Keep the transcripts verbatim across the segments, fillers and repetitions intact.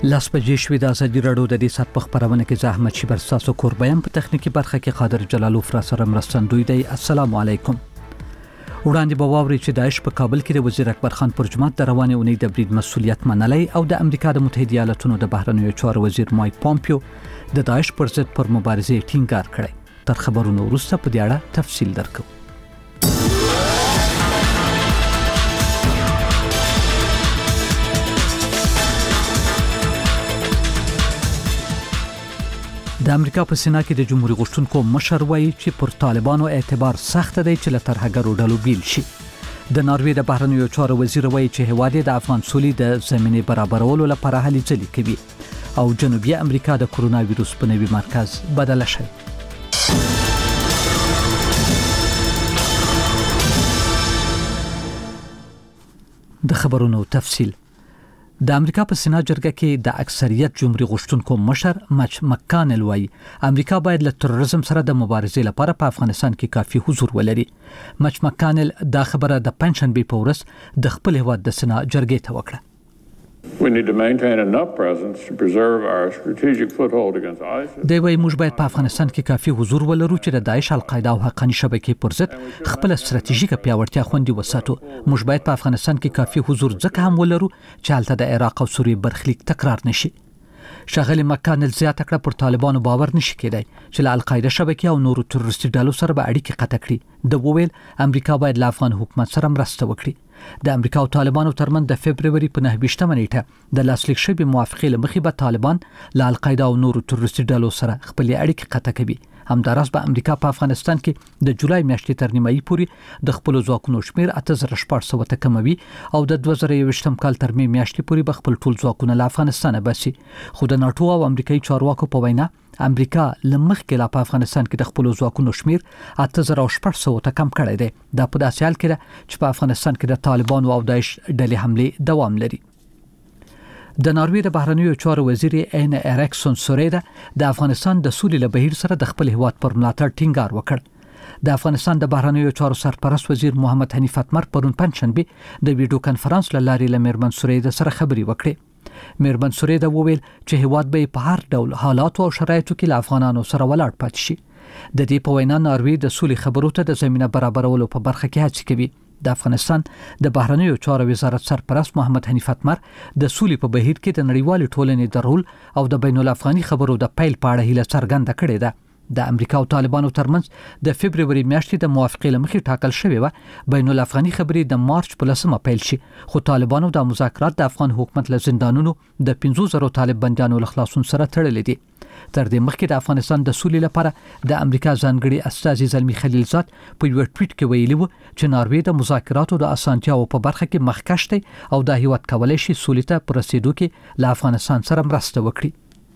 لاس بجې شوې د ازادي راډیو د دې سات په خبرونه کې زحمت شي بر تاسو قربان په تخنیکی برخه کې قادر جلالوف را سره مرستندوی دی. السلام علیکم. وړاندې به واوري چې داعش په کابل کې د وزیر اکبر خان پر جماعت د روانې اونۍ د برید مسولیت منلای او د امریکا د متحده ایالاتونو د بهرنیو چارو وزیر مایک پامپیو د داعش پر ضد پر مبارزه ټینګار کړی. تر خبرونو وروسته په دې اړه تفصیل درکو. د امریکا په سینا کې د جمهوریت غوښتونکو مشر وایي چې پر طالبانو اعتبار سخت دی چې له ترهګرو ډلو بیل شي. د ناروې د بهرنیو چارو وزیر وایي چې هیواد د افغان سولې د زمینې برابرولو لپاره هلې ځلې کوي او جنوبي امریکا د کرونا وایروس په نوي مرکز بدل شي. د خبرونو تفصیل. د امریکا په سینا جرګه کې د اکثریت جمهوریت غوښتونکو مشر مچ مکانل وایي امریکا باید له تروریزم سره د مبارزې لپاره په افغانستان کې کافي حضور ولري. مچ مکانل دا خبره د پنځشنبه په ورځ د خپل هیواد د سینا جرګې ته وکړه. We need to maintain enough presence to preserve our strategic foothold against ISIS. دی وايي موږ باید په افغانستان کې کافي حضور ولرو چې د داعش، القاعده او حقاني شبکې پر ضد خپل ستراتیژیکه پیاوړتیا خوندي وساتو. موږ باید په افغانستان کې کافي حضور ځکه هم ولرو چې هلته د عراق او سوریې برخلیک تکرار نشي. شاغلی مکانل زیاته کړه پر طالبانو باور نشي کېدای چې له القاعده شبکې او نورو تروریستي ډلو سره به اړیکې قطع کړي. د وویل امریکا باید له افغان حکومت سره مرسته وکړي. د امریکا او طالبانو ترمن د فبرवरी په نهه ویشتمه نیټه د لاسلیک شوی موافقه لمخې به طالبان له القاعده او نورو تروریستي ډلو سره خپل اړیکې قطع کوي. همداراز به امریکا په افغانستان کې د جولای میاشتې تر نیمایي پورې د خپل ځواکونو شمیر اته زره شپږ سوه ته کموي او د دوه زره یوویشتم کال تر مې میاشتې پورې به خپل ټول ځواکونه له افغانستان باسي. خو د ناتو او امریکایي چارواکو په وینا امریکا لمخکې لا په افغانستان کې د خپل ځواکونو شمیر اته زره شپږ سوه ته کم کړی دی. دا په داسې حال کې ده چې په افغانستان کې د طالبانو او داعش ډلې حمله دوام لري. د ناروې د بهرنیو چارو وزیر این اریکسون سوریدا د افغانستان د سولې له بهیر سره د خپل هیواد پر ملاتړ ټینګار وکړ. د افغانستان د بهرنیو چارو سرپرست وزیر محمد حنیف اتمر پرون پنځشنبه د ویډیو کانفرنس له لارې له میرمن سوریدا سره خبرې وکړې. میرمن سوریدا وویل چې هیواد به په هر ډول حالات او شرایطو کې له افغانانو سره ولاړ پاتې شي. د دې په وینا ناروې د سولې خبرو ته د زمينه برابرولو په برخه کې هڅه کوي. د افغانستان د بهرنیو چارو وزارت سرپرست محمد حنیف اتمر د سولې په بهیر کې د نړیوال ټولنې د رول او د بین الافغاني خبرو د پیل پاړه هیله څرګنده کړې ده. د امریکا او طالبانو ترمنځ د فبرवरी میاشتې د موافقې لمخې ټاکل شوې و بین الافغاني خبرې د مارچ په لسمه پیل شي. خو طالبانو د مذاکرات د افغان حکومت له زندانونو د پنځه زره طالب بندیانو له خلاصون سره تړلې دي. تر دې مخکې د افغانستان د سولې لپاره د امریکا ځانګړي استازي زلمی خلیلزاد په یو ټویټ کې ویلي و چې ناروې د مذاکراتو د اسانتیاو په برخه کې مخکښ دی او د هیواد کولای شي سولې ته پر رسیدو کې له افغانستان سره مرسته وکړي.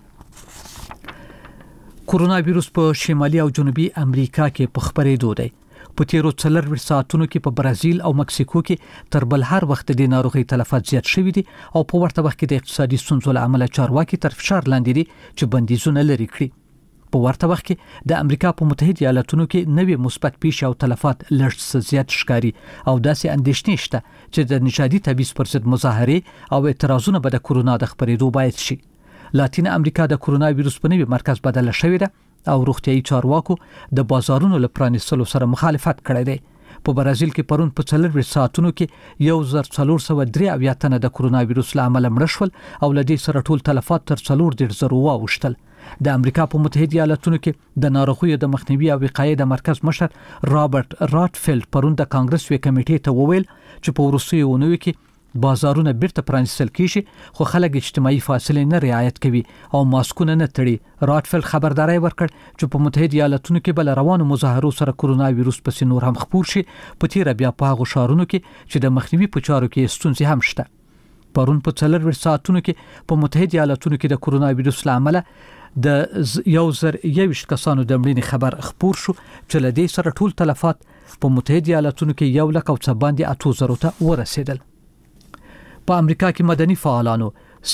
کرونا وایروس په شمالي او جنوبي امریکا کې په خپرېدو دی. په تیرو څلور ساعتونو کې په برازیل او مکسیکو کې تر بل هر وخت د ناروغي تلفات زیات شوي دي او په ورته وخت کې د اقتصادي ستونزو له امله چارواکي تر فشار لاندې دي چې بندیزونه لري کړي. په ورته وخت کې د امریکا په متحده ایالاتونو کې نوې مثبت پیښې او تلفات لږ زیات ښکاري او داسې اندېښنې شته چې د نژادي تبعیض پر ضد مظاهرې او اعتراضونه به د کرونا د خپرېدو باعث شي. لاتین امریکا د کرونا وایروس په نوي مرکز بدل شوې ده او روغتيایي چارواکو د بازارونو له پرانیستلو سره مخالفت کړی دی. په برازیل کې پرون په څلور ساعتونو کې یو زر څلور سوه درې اویا تنه د کرونا وایروس له امله مړه شول او له دې سره ټول تلفات تر څلور دېرش زره واوښتل. د امریکا په متحده ایالاتونو کې د ناروغیو د مخنیوي او وقایې د مرکز مشر رابرټ راټفیلډ پرون د کانګرس وی کمیټې ته وویل چې په وروستیو اونیو کې بازارونه بیرته پرانیستل کیږي خو خلک اجتماعي فاصله نه رعایت کوي او ماسکونه نه تړي. راټفیلډ خبرداري ورکړ چې په متحده ایالاتونو کې بل روانو مظاهرو سره کرونا وایروس پس نور هم خپور شي. په تیر بیا په هغه شهرونو کې چې د مخنیوي په چارو کې ستونزې هم شته. پرون په څلور ساعتونو کې په متحده ایالاتونو کې د کرونا وایروس له امله د یو زر یوویشت کسانو د مړینې خبر خپور شو چې له دې سره ټول تلفات په متحده ایالاتونو کې یو لک او څه باندې اته زره ته ورسېدل. په امریکا کې مدني فعالانو،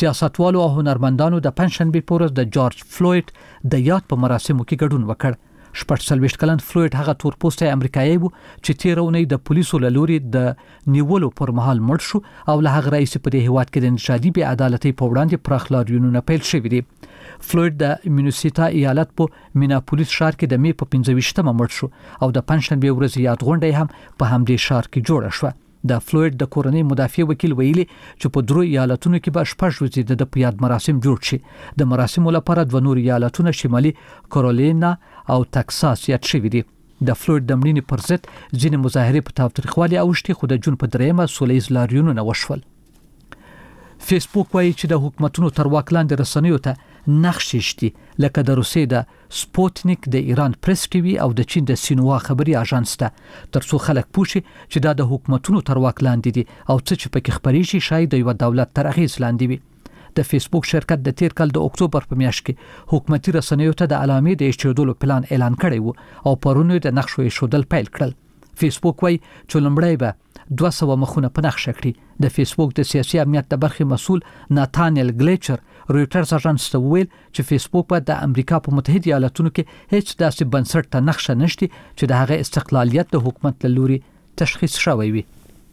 سیاستوالو او هنرمندانو د پنځشنبه په ورځ د جورج فلوید د یاد په مراسمو کې ګډون وکړ. شپږ څلوېښت کلن فلوید هغه تورپوستی امریکایي و چې تېره اونۍ د پولیسو له لوري د نیولو پر مهال مړ شو او له هغه راهیسې په دې هیواد کې د انتشاري بې عدالتۍ په وړاندې پراخ لاریونونه پیل شوي دي. فلوید د مینیسوټا ایالت په میناپولیس ښار کې د می په پنځه ویشتمه مړ شو او د پنځشنبې ورځې یاد غونډه هم په همدې ښار کې جوړه شوه. د فلوید د کورنۍ مدافع وکیل ویلي چې په درو ایالتونو کې به شپږ ورځې د په یاد مراسم جوړ شي. د مراسمو لپاره دوه نور ایالتونه شمالي کارولینا او تکساس یاد شوي دي. د فلوید د مړینې پر ضد ځینې مظاهرې په تاوتریخوالي اوښتې خو د جون په دریمه سوله ییز لاریونونه وشول. فیسبوک وایي چې د حکومتونو تر واک لاندې رسنیو ته نقشې شتي لکه د روسیې د سپوتنیک، د ایران پریس ټي وي او د چین د سینوا خبري اژانس ته ترڅو خلک پوښي چې دا د حکومتونو تر واک لاندې دي او څه چې پکې خبريږي شاید د یو دولت تر اغیز لاندې وي. د فیسبوک شرکت د تیر کال د اکتوبر په میاشت کې حکومتي رسنیو ته د علامې د ایښودلو پلان اعلان کړی و او پرونه د نقشو ایښودل پیل کړل. فیسبوک وایي چې لومړی به دوه سوه مخونه په نقشه کړي. د فیسبوک د سیاسي امنیت د برخې مسؤل ناتانیل ګلیچر رويټرز اژانس ته ویل چې فیسبوک په د امریکا په متحده ایالاتونو کې هیڅ داسې بنسټ ته نقشه نشته چې د هغه استقلالیت د حکومت له لوري تشخیص شوی وي.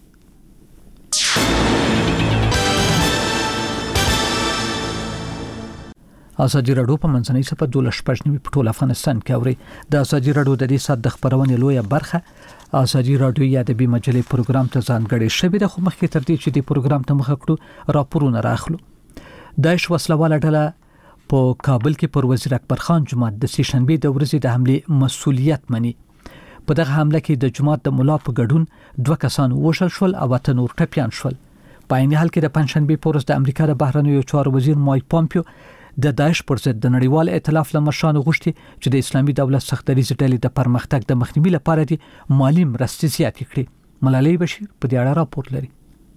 ازادي راډیو په منځنۍ صفه دولس شپږ نیمې په ټول افغانستان کې اوري. د ازادي راډیو د دې سات د خبرونې لویه برخه ازادي راډیو یا د بي مجلې پروګرام ته ځانګړې شوې ده. خو مخکې تر دې چې د پروګرام ته مخه کړو راپورونه راخلو. داعش وسلواله ډله په کابل کې پر وزیر اکبر خان جماعت د سې شنبې د ورځې د حمله مسؤلیت مني. په دغه حمله کې د جماعت د مولا په ګډون دوه کسان وشل شول او اته نور ټپيان شول. په عین حال کې د پنځشنبې په ورځ د امریکا د بهرنیو چارو وزیر مایک پامپیو د داعش پر ضد د نړیوال ائتلاف له مشرانو غوښتي چې د اسلامي دولت سختدریځ ډلې د پرمختګ د مخنیوي لپاره دي مالی مرستې زیاتې کړي. ملالۍ بشیر په دې اړه راپور لري.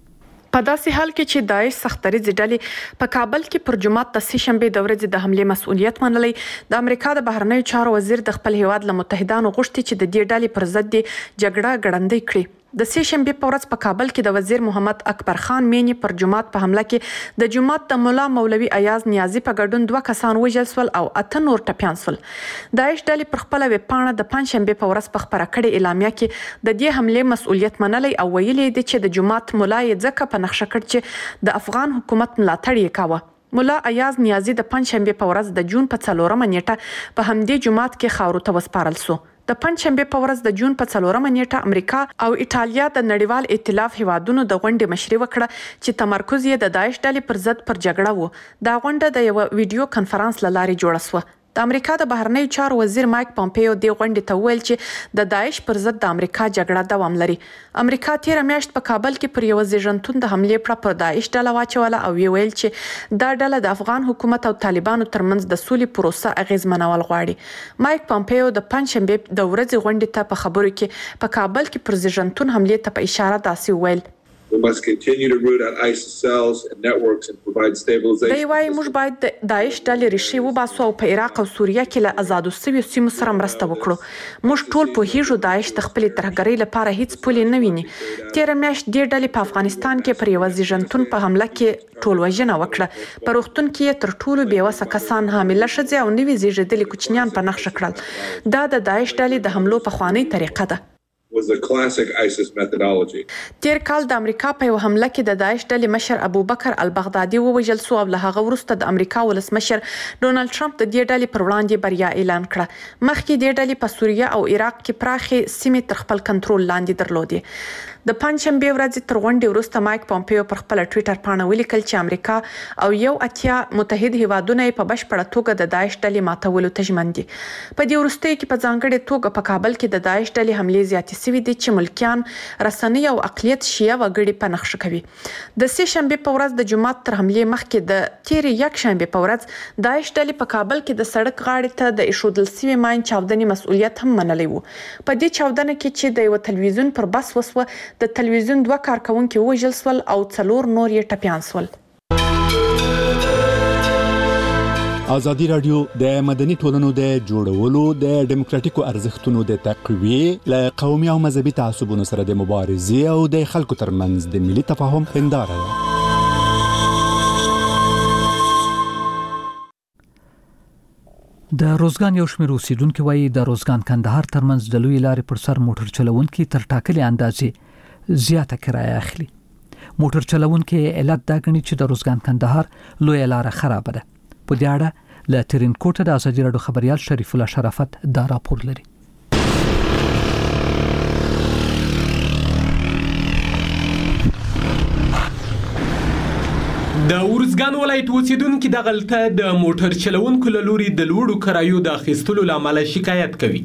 په داسې حال کې چې داعش سختدریځ ډلې په کابل کې پر جماعت د سې شنبې د ورځې د حمله مسؤلیت منلي، د امریکا د بهرنیو چارو وزیر د خپل هیواد له متحدانو غوښتي چې د دې ډلې پر ضد جګړه ګړندۍ کړي. د سې شنبې په ورځ په کابل کې د وزیر محمد اکبر خان مینی پر جماعت په حمله کې د جماعت د مولا مولوي ایاز نیازي په ګډون دوه کسان وژل شول او اته نور ټپيان شول. داعش ډلې پر خپل ویب پاڼه د پنځشنبې په ورځ په خبره کړې اعلامیه کې د دې حمله مسؤلیت منلي او ویلي دي چې د جماعت مولا یې ځکه په نقشه کړ چې د افغان حکومت ملاتړ یې کاوه. مولا ایاز نیازي د پنځشنبې په ورځ د جون په څلورمه نیټه په همدې جماعت کې خاورو ته وسپارل شو. د پنځشنبې په ورځ د جون په څلورمه نیټه امریکا او ایټالیا د نړیوال ائتلاف هیوادونو د غونډې مشري وکړه چې تمرکز یې د داعش ډلې پر ضد پر جګړه و. دا غونډه د یو ویډیو کانفرنس له لارې جوړه شوه. د امریکا د بهرنیو چارو وزیر مایک پامپیو د غونډې ته ویل چې د داعش پر ضد د امریکا جګړه دوام لري. امریکا تیر میاشت په کابل کې پر یو زیږنتون د حمله پر پر داعش ډله واچوله او ویل چې دا ډله د افغان حکومت او طالبانو ترمنځ د سولې پروسه اغیزمنول غواړي. مایک پامپیو د پنځشنبې د ورځې غونډې ته په خبرو کې په کابل کې پر زیږنتون حمله ته په اشاره داسې ویل: We must continue to root out ISIS cells and networks and provide stabilization. دی وايي موږ باید د داعش ډلې ریښې وباسو او په عراق او سوریه کې له آزادو شویو سیمو سره مرسته وکړو. موږ ټول پوهیږو داعش د خپل ترهګرۍ لپاره هیڅ پولې نه ویني. تیر میاشت د ډلې په افغانستان کې پر یو زیږنتون په حمله کې ټول وژنه وکړه. په روغتون کې تر ټولو بیوسه کسان حامله ښځې او نوي زیږیدلي کوچنیان په نقشه کړل. دا د داعش ډلې د حملو په خواني طریقه ده. was the classic ISIS methodology. تیر کال د امریکا په یو حمله کې د داعش ډلې مشر ابوبکر البغدادي ووژل شو او له هغه وروسته د امریکا ولسمشر ډونالد ټرمپ د دې ډلې پر وړاندې بریا اعلان کړه. مخکې د ډلې په سوریه او عراق کې پراخې سیمې تر خپل کنټرول لاندې درلودې. د پنځشنبې ورځې تر غونډې وروسته مایک پامپیو پر خپل ټوئیټر پاڼه ولیکل چې امریکا او یو اتیا متحد هیوادونه په بشپړه توګه د داعش ډلې ماتولو ته ژمن دي. په دې وروستیو کې په ځانګړې توګه په کابل کې د داعش ډلې حملې زیاتې شوې دي چې ملکیان، رسنۍ او اقلیت شیعه وګړي په نقشه کوي. د سې شنبې په ورځ د جمعات تر حملې مخکې د تیرې یک شنبې په ورځ داعش ډلې په کابل کې د سړک غاړې ته د ایښودل شوي ماین چاودنې مسؤلیت هم منلی و. په دې چاودنه کې چې د یو تلویزیون پر بس وسوه، د تلویزیون دوه کارکونکي وژل شول او څلور نور یې ټپیان شول. ازادي راډیو د مدني ټولنو د جوړولو د ډیموکراتیکو ارزښتونو د تقویې له قومي او مذهبي تعصبونو سره د مبارزې او د خلکو ترمنځ د ملي تفاهم هنداره ده. د روزګان یو شمېر اوسیدونکو وایي د روزګان کندهار ترمنځ د لوی لارې پر سر موټر چلوونکي تر ټاکلې اندازې زیاته کرایه اخلي. موټر چلوونکي علت دا ګڼي چې د روزګان کندهار لوی لار خراب ده. په دې اړه له ترین کوټه د ازادي راډیو خبريال شریف الله شرافت دا راپور لري. د ورزګان ولایت اوسیدونکو د غلطه د موټر چلوونکو له لوري د لوړو کرایو د اخیستلو لامل شکایت کوي.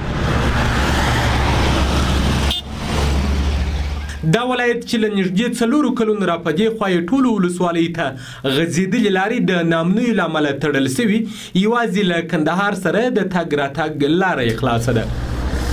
دا ولایت چې له نږدې څلورو کلونو راپدې خوا ټولو ولسوالۍ ته غځېدلې لارې د نامنویو له امله تړل شوي، یوازې له کندهار سره د تګ راتګ لاره یې خلاصه ده.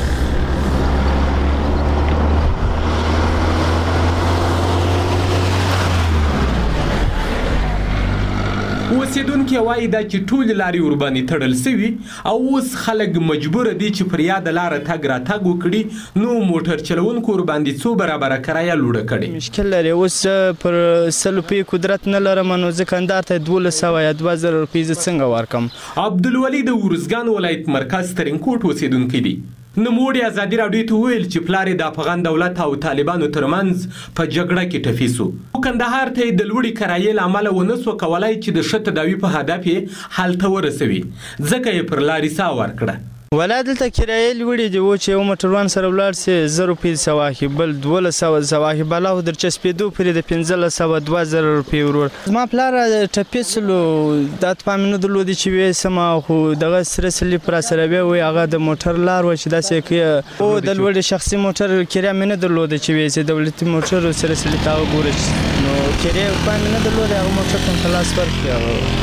اوسیدونکي وایي دا چې ټول لارې ورباندې تړل شوي او اوس خلک مجبور دي چې پر یاد لاره تګ راتګ وکړي، نو موټر چلوونکو ورباندې څو برابره کرایه لوړه کړې. مشکل لري اوس پر سل روپۍ قدرت نه لرم، نو زه کندهار ته دولس سوه یا دوه زره روپۍ زه څنګه ورکم. عبدالولي د ورزګان ولایت مرکز ترینکوټ اوسیدونکی دی. نوموړي ازادي راډیو ته وویل چې پلار یې د افغان دولت او طالبانو ترمنځ په جګړه کې ټپي شو. کندهار ته د لوړې کرایې له امله ونه سو کولای چې د ښه تداوي په هدف یې هلته ورسوي، ځکه یې پر لارې ساه ورکړه. ولا دلته کرایې لوړې دي، و چې یو موټروان سره ولاړ سي زه روپۍ سوه اخلي، بل دولس سوه سوه اخلي، بلا خو در چسپېدو پورې د پنځلس سوه دوه زره روپۍ ورور. زما پلار ټپي سلو، دا ته پام نه درلودې چې ویې سمه، خو دغه سره سلیپ را سره وی وایي هغه د موټر لار وه چې داسې کوي. او د لوړې شخصي موټر کرایه مې نه درلوده چې ویې سي دولتي موټر سره سلیپ هغه ګوره، نو کرایه پام مې نه درلوده، هغه موټر ته خلاص ورکړي. هغه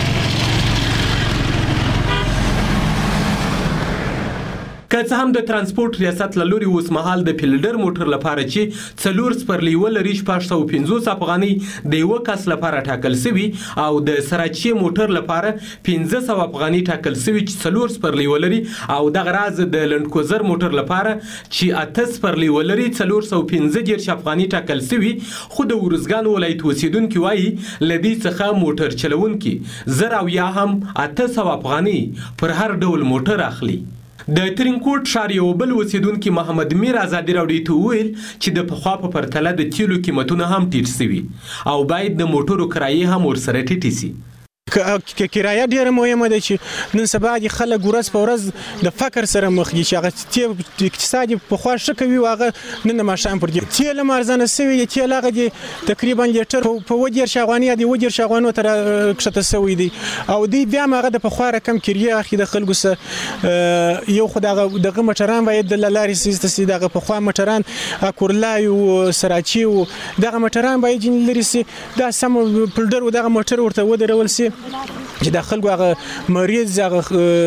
که څه هم د ترانسپورت ریاست له لوري اوس مهال د فیلډر موټر لپاره چې څلور سپرلي ولري شپږ سوه پنځوس افغانۍ د یوه کس لپاره ټاکل شوي، او د سراچي موټر لپاره پنځه سوه افغانۍ ټاکل شوي چې څلور سپرلي ولري، او دغه راز د لنډکوزر موټر لپاره چې اته سپرلي ولري څلور سوه پنځه دېرش افغانۍ ټاکل شوي. خو د ورزګان ولایت اوسیدونکي وایي له دې څخه موټر چلوونکي زر او یا هم اته سوه افغانۍ پر هر ډول موټر اخلي. د ترینکوټ ښار یو بل اوسیدونکي محمد میر ازادي راډیو ته وویل چې د پخوا په پرتله د تیلو قیمتونه هم ټیټ شوي او باید د موټرو کرایې هم ورسره ټیټې شي. که کرایه ډیره مهمه ده چې نن سبا دي خلک ورځ په ورځ د فقر سره مخ دي، چې هغه اقتصاد پخوا ښه کوي او هغه نن د ماښام پر دي تیل هم ارزانه شوي دي. تیل هغه دي تقریبا لیټر په اووه دېرش افغانۍ یا د اووه دېرش افغانیو ته راکښته شوی دی، او دوی بیا هم هغه د پخوا رقم کرایه اخلي د خلکو څخه. یو خو دغه دغه موټران باید د لارې سیسته سي، دغه پخوا موټران کورلای او سراچي او دغه موټران باید لري سي، دا سم پلډر او دغه موټر ورته ودرول سي چې د خلکو هغه مریض هغه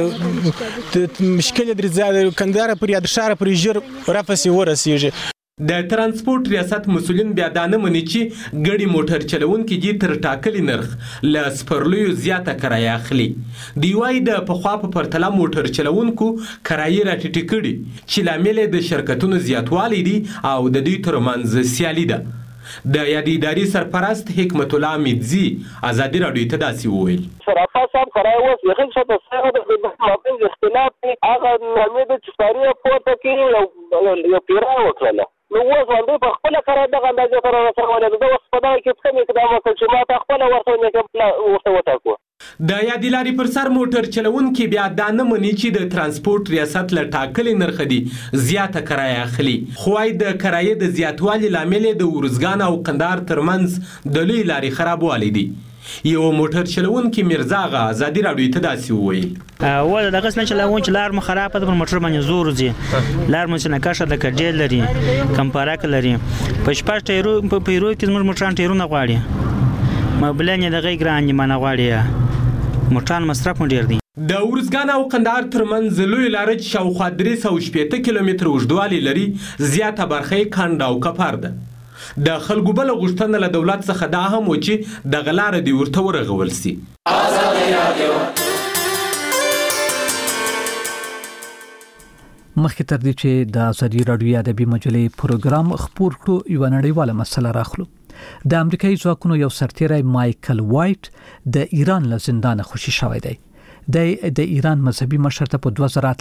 مشکل درې کندهار پر یا د ښار پر ژر رافسي ورسیږي. د ترانسپورت ریاست مسؤلین بیا دا نه مني چې ګڼې موټر چلوونکي دي تر ټاکلي نرخ له سپرلیو زیاته کرایه اخلي. دوی وایي د پخوا په پرتله موټر چلوونکو کرایې راټیټې کړي چې لامل یې د شرکتونو زیاتوالی دی او د دوی ترمنځ سیالي ده. د یادې ادارې سرپرست حکمت الله امیدزي ازادي راډیو ته داسې وویل: صرافه صاحب کرایه اوس یقین شته څنګه د مابین اختلاف دی، هغه نامې د چپاري پورته کې یو پیرا وکړله، نو اوس باندې په خپله کرایه دغه اندازې سره رسولی ده. زه اوس په دغه کې څه اقدام وکړم چې ما ته خپله ورته ورته وټاکو. د یادې لارې پر سر موټر چلوونکي بیا دا نه مني چې د ترانسپورت ریاست له ټاکلې نرخه دي زیاته کرایه اخلي، خو وايي د کرایې د زیاتوالي لامل د ورزګان او کندهار ترمنځ د لوی لارې خرابوالی دی. یو موټر چلوونکي میرزا آغا ازادي راډیو ته داسې وویل: ول دغه څه چلوون چې لار مو خرابه ده، پر موټر باندې زور ځي، لار مو څنګه کښه د کډېل لري، کمپارک لري، په شپږ ټایرو په پیرو کې زموږ موټران ټایرونه غواړي، مبلن یې دغه ګران دي، مانه غواړي موټران مصرف مو ډیر دی. د ورزګان او کندهار ترمنځ لوی لاره چې شاوخوا درې سوه شپېته کیلومتره اوږدوالی لري، زیاته برخه یې کنډ او کپر ده. د خلکو بله غوښتنه له دولت څخه دا هم و چې دغه لاره دې ورته ورغول سي. مخکې تر دې چې د ازادي راډیو ادبي مجلې پروګرام خپور کړو، یوه نړیواله مسله راخلو. د امریکایي ځواکونو یو سرتیری مایکل وایټ د ایران له زندانه خوشي شوی دی. د د ایران مذهبي مشر ته په دوه زره